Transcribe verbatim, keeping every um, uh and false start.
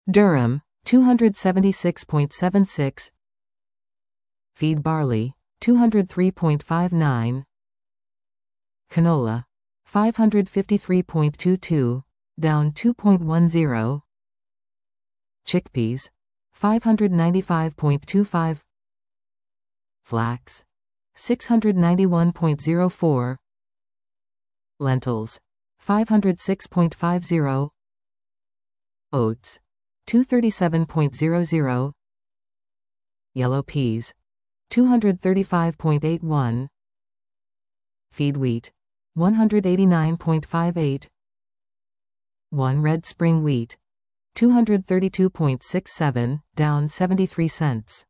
Durum, two hundred seventy-six point seven six. Feed barley, two hundred three point five nine. Canola, five hundred fifty-three point two two, down two point one zero. Chickpeas, five hundred ninety-five point two five. Flax, six hundred ninety-one point zero four. Lentils, five hundred six point five zero. Oats, two hundred thirty-seven point zero zero. Yellow peas, two hundred thirty-five point eight one. Feed wheat, one hundred eighty-nine point five eight. one red spring wheat, two hundred thirty-two point six seven, down seventy-three cents.